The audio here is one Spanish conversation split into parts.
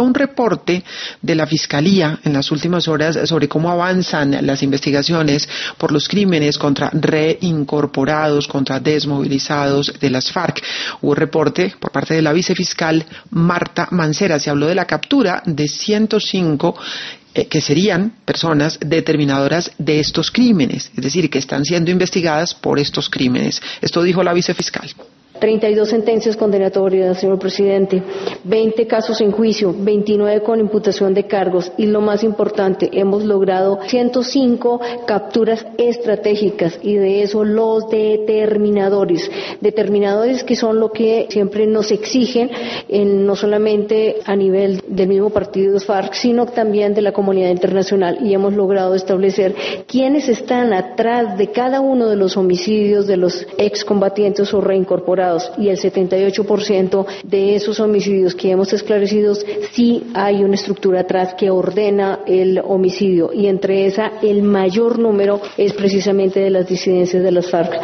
Un reporte de la Fiscalía en las últimas horas sobre cómo avanzan las investigaciones por los crímenes contra reincorporados, contra desmovilizados de las FARC. Hubo un reporte por parte de la vicefiscal Marta Mancera. Se habló de la captura de 105 que serían personas determinadoras de estos crímenes, es decir, que están siendo investigadas por estos crímenes. Esto dijo la vicefiscal. 32 sentencias condenatorias, señor presidente, 20 casos en juicio, 29 con imputación de cargos y lo más importante, hemos logrado 105 capturas estratégicas y de eso los determinadores que son lo que siempre nos exigen, no solamente a nivel del mismo partido de FARC, sino también de la comunidad internacional y hemos logrado establecer quiénes están atrás de cada uno de los homicidios de los excombatientes o reincorporados. Y el 78% de esos homicidios que hemos esclarecido sí hay una estructura atrás que ordena el homicidio y entre esa el mayor número es precisamente de las disidencias de las FARC.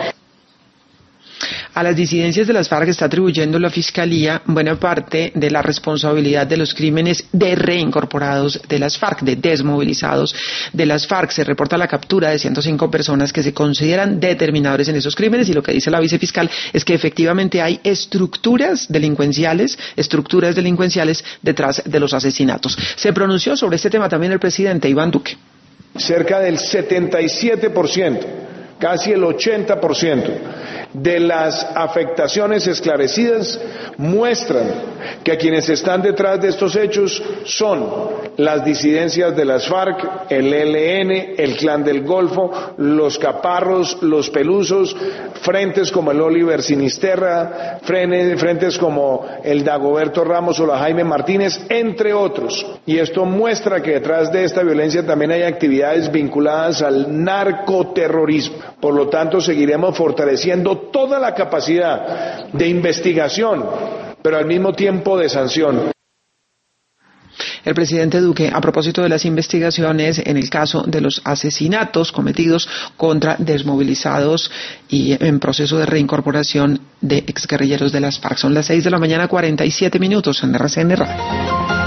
A las disidencias de las FARC está atribuyendo la Fiscalía buena parte de la responsabilidad de los crímenes de reincorporados de las FARC, de desmovilizados de las FARC. Se reporta la captura de 105 personas que se consideran determinadores en esos crímenes y lo que dice la vicefiscal es que efectivamente hay estructuras delincuenciales detrás de los asesinatos. Se pronunció sobre este tema también el presidente Iván Duque. Cerca del 77%, casi el 80%. De las afectaciones esclarecidas muestran que quienes están detrás de estos hechos son las disidencias de las FARC, el ELN, el Clan del Golfo, los Caparros, los Pelusos, frentes como el Oliver Sinisterra, frentes como el Dagoberto Ramos o la Jaime Martínez, entre otros. Y esto muestra que detrás de esta violencia también hay actividades vinculadas al narcoterrorismo. Por lo tanto, seguiremos fortaleciendo toda la capacidad de investigación, pero al mismo tiempo de sanción. El presidente Duque, a propósito de las investigaciones en el caso de los asesinatos cometidos contra desmovilizados y en proceso de reincorporación de exguerrilleros de las FARC. Son las 6:47 a.m. en RCN Radio.